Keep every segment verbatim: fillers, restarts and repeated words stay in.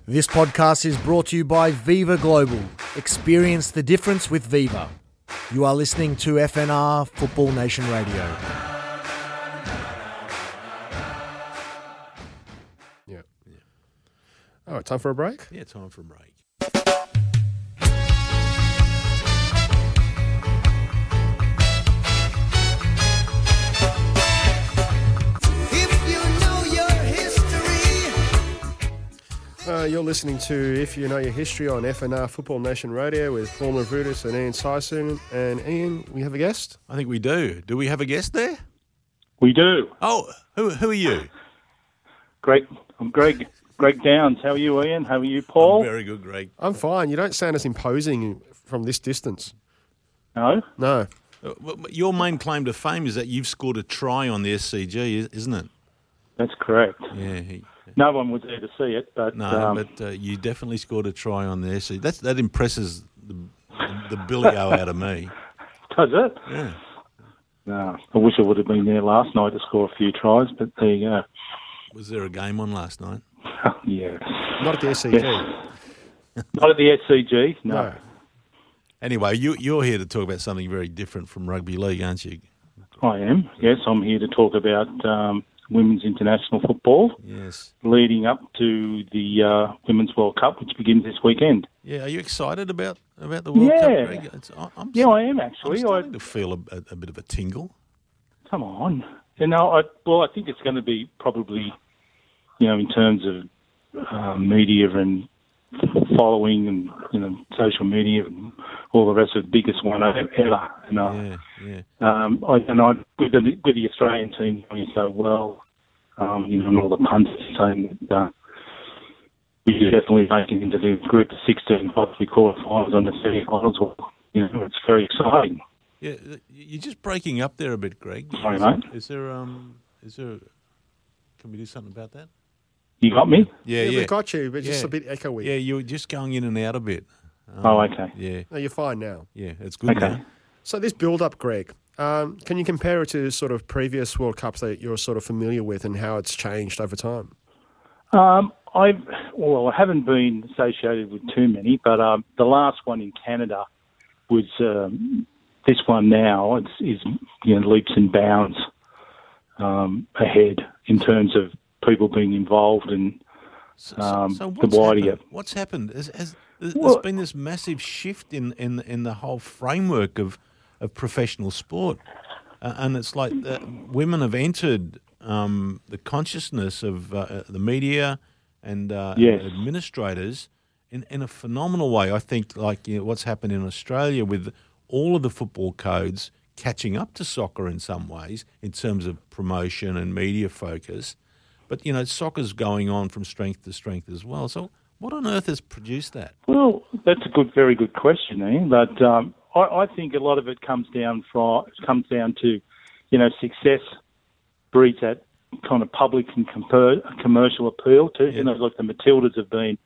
This podcast is brought to you by Viva Global. Experience the difference with Viva. You are listening to F N R Football Nation Radio. Yeah. yeah. All right, time for a break? Yeah, time for a break. Uh, you're listening to If You Know Your History on F N R Football Nation Radio with Paul Mavridis and Ian Syson. And Ian, we have a guest? I think we do. Do we have a guest there? We do. Oh, who who are you? Greg, I'm Greg. Greg Downs. How are you, Ian? How are you, Paul? I'm very good, Greg. I'm fine. You don't sound as imposing from this distance. No? No. Uh, Your main claim to fame is that you've scored a try on the S C G, isn't it? That's correct. Yeah. He, No one was there to see it, but no, um, but uh, you definitely scored a try on the S C G. That's that impresses the, the billy-o out of me. does it? Yeah. No, I wish I would have been there last night to score a few tries, but there you go. Was there a game on last night? yeah. Not at the S C G. Yes. Not at the S C G, no. No. Anyway, you, you're here to talk about something very different from rugby league, aren't you? I am, yes. I'm here to talk about um, women's international football Yes. leading up to the uh, Women's World Cup, which begins this weekend. Yeah, are you excited about, about the World Yeah. Cup, Greg? It's, I- I'm, Yeah, I am I'm actually. starting I, to feel a, a, a bit of a tingle. Come on. You know, I, well, I think it's going to be probably, you know, in terms of uh, media and following and, you know, social media and all the rest of the biggest one ever. And, uh, Yeah, yeah. um, I, and I, with the, with the Australian team doing so well, um, you know, and all the pundits saying that uh, we should definitely make it into the group of sixteen, possibly quarterfinals and the semi-finals. Well, you know, it's very exciting. Yeah, you're just breaking up there a bit, Greg. Sorry, is, mate. Is there um, is there? Can we do something about that? You got me? Yeah, Yeah, yeah, we got you, but just Yeah. a bit echoey. yeah. You're just going in and out a bit. Um, Oh, okay. Yeah, No, you're fine now. yeah. It's good Okay. now. So this build-up, Greg, um, can you compare it to sort of previous World Cups that you're sort of familiar with and how it's changed over time? Um, I've well, I haven't been associated with too many, but um, the last one in Canada was um, this one now. It's is you know leaps and bounds um, ahead in terms of people being involved and So, um, so the what's wider. happened? What's happened? Has, has, there's Well- been this massive shift in, in in the whole framework of of professional sport, uh, and it's like uh, women have entered um, the consciousness of uh, the media and uh, Yes. administrators in, in a phenomenal way. I think like you know, what's happened in Australia with all of the football codes catching up to soccer in some ways in terms of promotion and media focus. But, you know, soccer's going on from strength to strength as well. So what on earth has produced that? Well, that's a good, very good question, Ian. But um, I, I think a lot of it comes down from comes down to, you know, success breeds that kind of public and comper- commercial appeal too. Yeah. You know, like the Matildas have been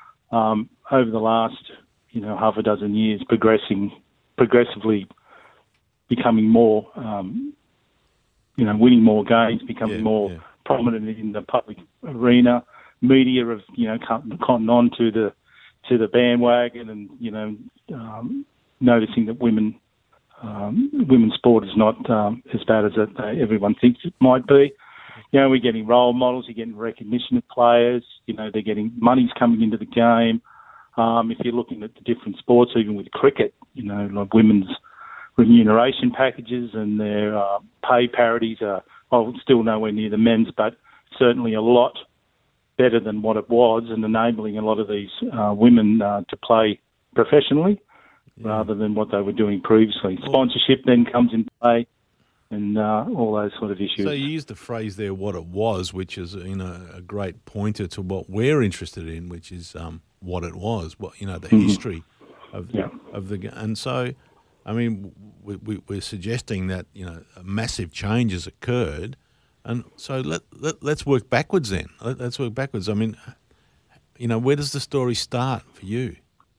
um, over the last, you know, half a dozen years progressing, progressively becoming more, um, you know, winning more games, becoming Yeah, more yeah. prominent in the public arena. Media have, you know, cottoned on to the to the bandwagon, and you know, um, noticing that women um, women's sport is not um, as bad as it, uh, everyone thinks it might be. You know, we're getting role models, you're getting recognition of players. You know, they're getting money's coming into the game. Um, if you're looking at the different sports, even with cricket, you know, like women's remuneration packages and their uh, pay parities are, well, still nowhere near the men's, but certainly a lot better than what it was, and enabling a lot of these uh, women uh, to play professionally rather than what they were doing previously. Sponsorship then comes in play, and uh, all those sort of issues. So you used the phrase there, what it was, which is, you know, a great pointer to what we're interested in, which is um, what it was, what, you know, the Mm-hmm. history of, Yeah. of the, and so, I mean, we, we, we're suggesting that, you know, a massive change has occurred. And so let, let, let's work backwards then. Let, let's work backwards. I mean, you know, where does the story start for you?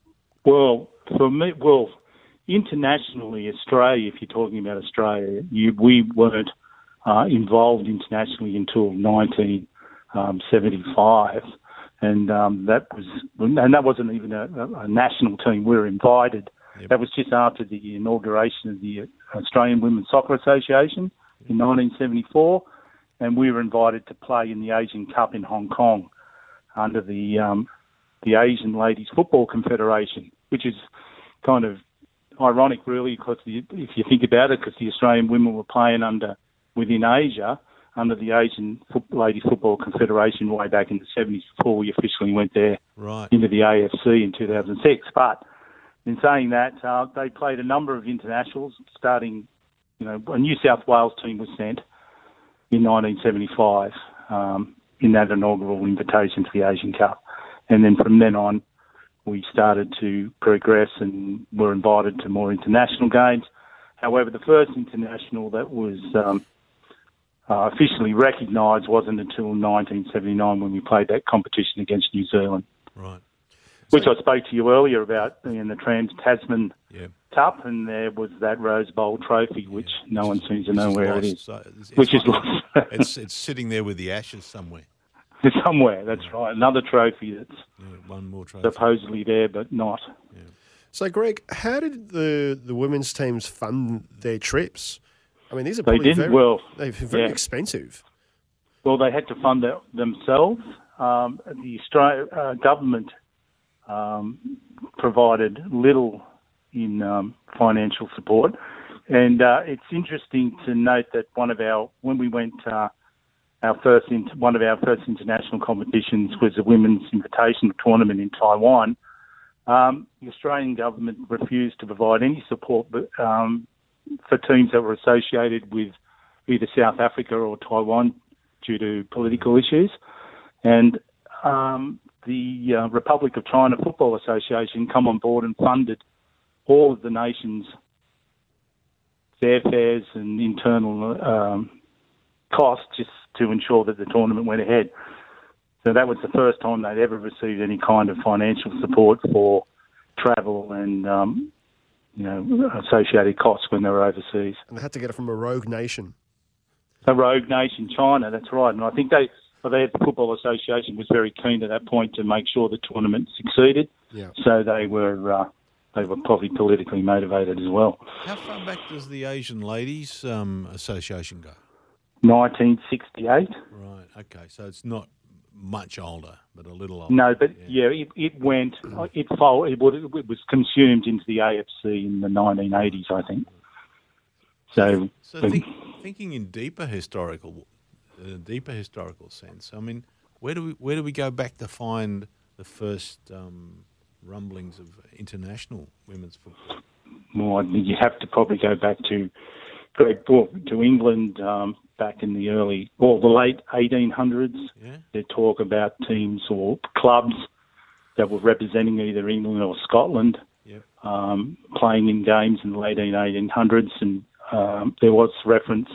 Well, for me, well, internationally, Australia, if you're talking about Australia, you, we weren't uh, involved internationally until nineteen seventy-five. and um, that was and that wasn't even a, a national team. We were invited. Yep. That was just after the inauguration of the Australian Women's Soccer Association in nineteen seventy-four, and we were invited to play in the Asian Cup in Hong Kong under the um, the Asian Ladies Football Confederation, which is kind of ironic, really, because the, if you think about it, because the Australian women were playing under within Asia under the Asian Fo- Ladies Football Confederation way back in the seventies before we officially went there right. into the A F C in two thousand six. But in saying that, uh, they played a number of internationals, starting, you know, a New South Wales team was sent in nineteen seventy-five um, in that inaugural invitation to the Asian Cup. And then from then on, we started to progress and were invited to more international games. However, the first international that was um, uh, officially recognised wasn't until nineteen seventy-nine when we played that competition against New Zealand. Right. Which so, I spoke to you earlier about in the Trans-Tasman yeah. Cup, and there was that Rose Bowl trophy, which yeah. no one seems to know where lost. it is. So it's, which it's is lost. it's, it's sitting there with the ashes somewhere. Somewhere, that's yeah. right. Another trophy that's yeah, one more trophy. supposedly there, but not. Yeah. So, Greg, how did the, the women's teams fund their trips? I mean, these are they probably didn't. very, well, they're very yeah. expensive. Well, they had to fund it themselves. Um, the Australian uh, government um, provided little in um, financial support, and uh, it's interesting to note that one of our when we went. Uh, Our first, one of our first international competitions was a women's invitation tournament in Taiwan. Um, the Australian government refused to provide any support um, for teams that were associated with either South Africa or Taiwan due to political issues. And um, the uh, Republic of China Football Association come on board and funded all of the nation's airfares and internal um, costs just to ensure that the tournament went ahead. So that was the first time they'd ever received any kind of financial support for travel and, um, you know, associated costs when they were overseas. And they had to get it from a rogue nation. A rogue nation, China, that's right. And I think they, well, they, the Football Association was very keen at that point to make sure the tournament succeeded. Yeah. So they were uh, they were probably politically motivated as well. How far back does the Asian Ladies um, Association go? nineteen sixty-eight. Right, okay. So it's not much older, but a little older. No, but yeah, yeah it, it went, it, fold, it, would, it was consumed into the A F C in the nineteen eighties, I think. So, so think, thinking in deeper historical, uh, deeper historical sense, I mean, where do we where do we go back to find the first um, rumblings of international women's football? Well, you have to probably go back to Great to England um, back in the early, or the late eighteen hundreds. Yeah. They talk about teams or clubs that were representing either England or Scotland yep. um, playing in games in the late eighteen hundreds, and um, there was reference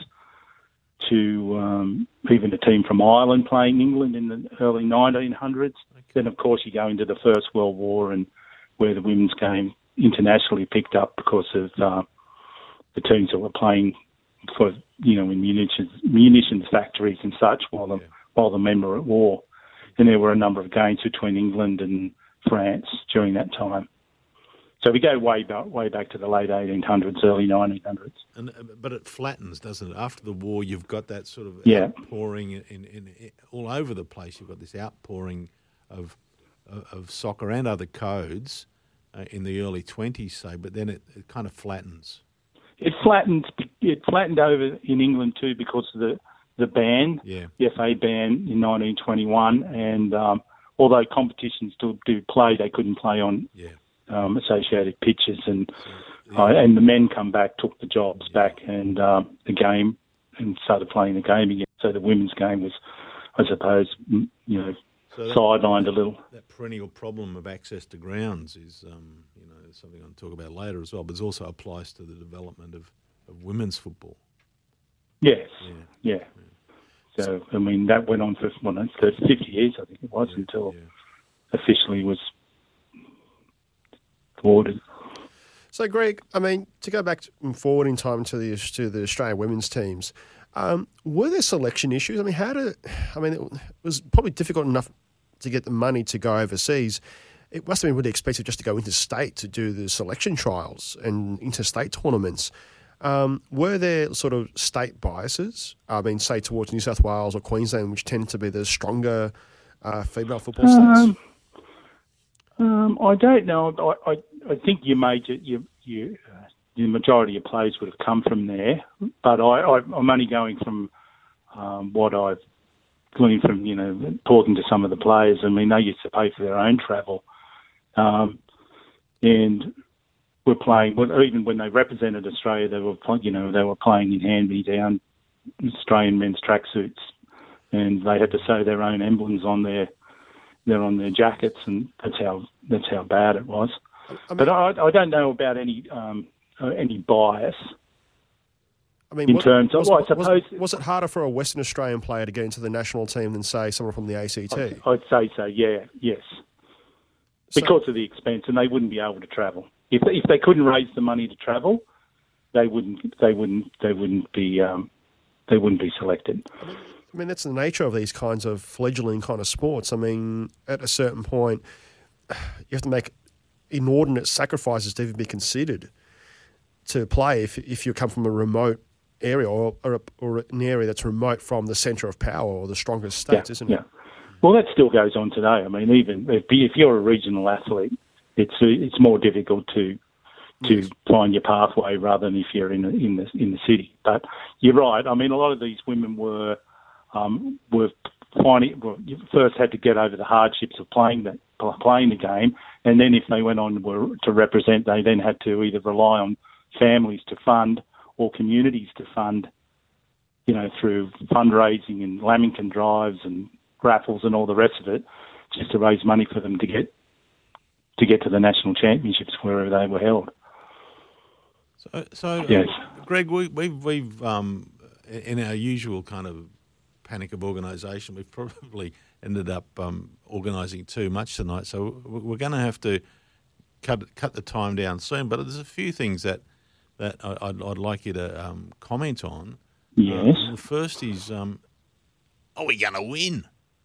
to um, even a team from Ireland playing England in the early nineteen hundreds. Okay. Then, of course, you go into the First World War and where the women's game internationally picked up because of uh, the teams that were playing for, you know, in munitions, munitions factories and such while the, yeah. while the men were at war. And there were a number of games between England and France during that time. So we go way back, way back to the late eighteen hundreds, early nineteen hundreds. And, but it flattens, doesn't it? After the war, you've got that sort of yeah. outpouring in, in, in, all over the place. You've got this outpouring of of, of soccer and other codes uh, in the early twenties, say, but then it, it kind of flattens. It flattened. It flattened over in England too because of the the ban, yeah. the F A ban in nineteen twenty-one, and um, although competitions still do play, they couldn't play on yeah. um, associated pitches, and so, yeah. uh, and the men come back, took the jobs yeah. back, and um, the game, and started playing the game again. So the women's game was, I suppose, you know, so that, sidelined that, a little. That perennial problem of access to grounds is, um, you know, something I'll talk about later as well, but it also applies to the development of, of women's football. Yes, yeah. yeah. yeah. So, I mean, that went on for well, no, fifty years, I think it was, yeah, until yeah. officially was thwarted. So, Greg, I mean, to go back to, forward in time to the to the Australian women's teams, um, were there selection issues? I mean, how did? I mean, it was probably difficult enough to get the money to go overseas, it must have been really expensive just to go interstate to do the selection trials and interstate tournaments. Um, were there sort of state biases, I mean, say towards New South Wales or Queensland, which tend to be the stronger uh, female football states? Um, um, I don't know. I, I, I think your major, your, your, uh, the majority of players would have come from there, but I, I, I'm only going from um, what I've gleaned from, you know, talking to some of the players. I mean, they used to pay for their own travel. Um, and were playing, even when they represented Australia, they were, you know, they were playing in hand-me-down Australian men's tracksuits, and they had to sew their own emblems on their, their on their jackets, and that's how that's how bad it was. I mean, but I, I don't know about any um, any bias. I mean, in was, terms of, was, well, I suppose, was, was it harder for a Western Australian player to get into the national team than, say, someone from the A C T? I'd, I'd say so. Yeah, yes. Because so, of the expense, and they wouldn't be able to travel. If if they couldn't raise the money to travel, they wouldn't they wouldn't they wouldn't be um, they wouldn't be selected. I mean, I mean, that's the nature of these kinds of fledgling kind of sports. I mean, at a certain point, you have to make inordinate sacrifices to even be considered to play if if you come from a remote area or or, or an area that's remote from the centre of power or the strongest states, yeah, isn't yeah. it? Well, that still goes on today. I mean, even if, if you're a regional athlete, it's it's more difficult to to yes. find your pathway rather than if you're in the, in the in the city. But you're right. I mean, a lot of these women were um, were finding well, you first had to get over the hardships of playing the playing the game, and then if they went on were to represent, they then had to either rely on families to fund or communities to fund. You know, through fundraising and Lamington drives and raffles and all the rest of it, just to raise money for them to get to get to the national championships wherever they were held. So, so yes. uh, Greg, we, we've we've um, in our usual kind of panic of organisation, we've probably ended up um, organising too much tonight. So we're going to have to cut cut the time down soon. But there's a few things that that I'd, I'd like you to um, comment on. Yes. Um, the first is, um, are we going to win?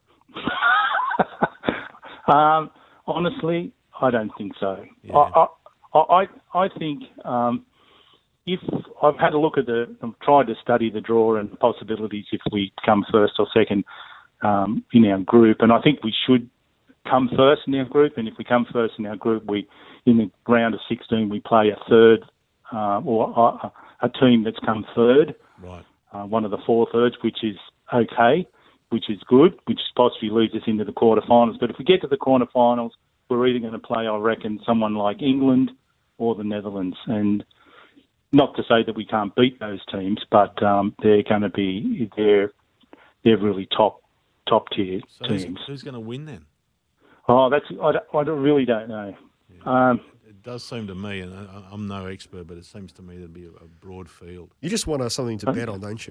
um, honestly, I don't think so. Yeah. I, I, I, I think um, if I've had a look at the, I've tried to study the draw and the possibilities if we come first or second um, in our group, and I think we should come first in our group. And if we come first in our group, we in the round of sixteen we play a third uh, or a, a team that's come third, right? Uh, one of the four thirds, which is okay. Which is good, which possibly leads us into the quarterfinals. But if we get to the quarterfinals, we're either going to play, I reckon, someone like England or the Netherlands. And not to say that we can't beat those teams, but um, they're going to be they're they're really top top tier so teams. Who's, who's going to win then? Oh, that's I, don't, I don't, really don't know. Yeah. Um, it does seem to me, and I, I'm no expert, but it seems to me to be a, a broad field. You just want something to bet on, don't you?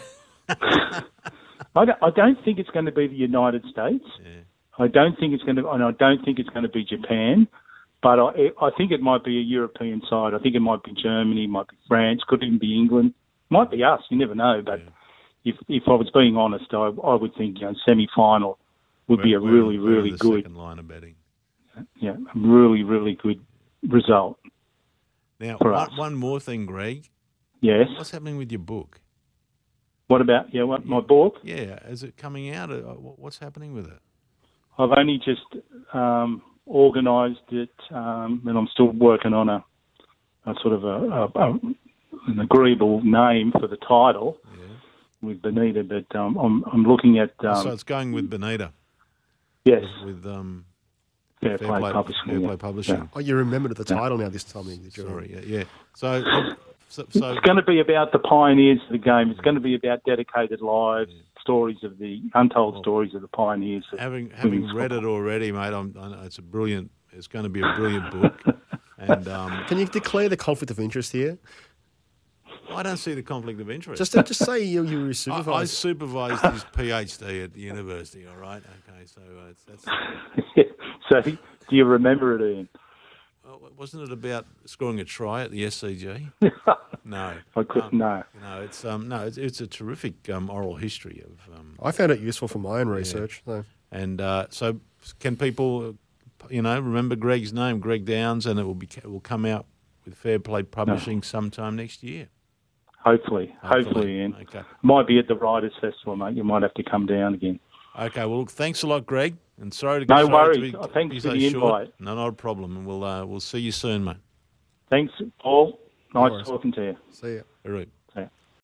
I don't, I don't think it's going to be the United States. Yeah. I don't think it's going to, and I don't think it's going to be Japan. But I, I think it might be a European side. I think it might be Germany, might be France, could even be England, might be us. You never know. But yeah. if if I was being honest, I, I would think you know semi-final would we're, be a we're, really we're really the good second line of betting. Yeah, a really really good result. Now, for one, us. one more thing, Greg. Yes. What's happening with your book? What about yeah? What, my book? Yeah, is it coming out? What's happening with it? I've only just um, organised it, um, and I'm still working on a, a sort of a, a, a an agreeable name for the title yeah. with Benita. But um, I'm I'm looking at. Um, so it's going with Benita. Yes. With, with um, Fair, Fair Play, Play Publishing. Fair yeah. Play Publishing. Yeah. Oh, you remembered the title now this time. Sorry, yeah, yeah. So, so, so it's going to be about the pioneers of the game. It's going to be about dedicated lives, yeah. stories of the untold well, stories of the pioneers. Of having having read it already, mate, I'm, I know it's a brilliant. It's going to be a brilliant book. And um, can you declare the conflict of interest here? I don't see the conflict of interest. Just just say you you were supervised. I, I supervised his PhD at the university. All right, okay. So uh, it's, that's. So do you remember it, Ian? Well, wasn't it about scoring a try at the S C G? No, I couldn't. Um, no, no. It's um no. It's, it's a terrific um, oral history of. Um, I found it useful for my own research. Yeah. So. And uh, so can people, you know, remember Greg's name, Greg Downs, and it will be it will come out with Fair Play Publishing no. sometime next year. Hopefully, hopefully, hopefully Ian. Okay. Might be at the Writers' Festival, mate. You might have to come down again. Okay, well, thanks a lot, Greg, and sorry to no sorry worries. To be, oh, thanks be for so the short. invite. No, not a problem, and we'll uh, we'll see you soon, mate. Thanks, Paul. Nice No talking to you. See you. All right.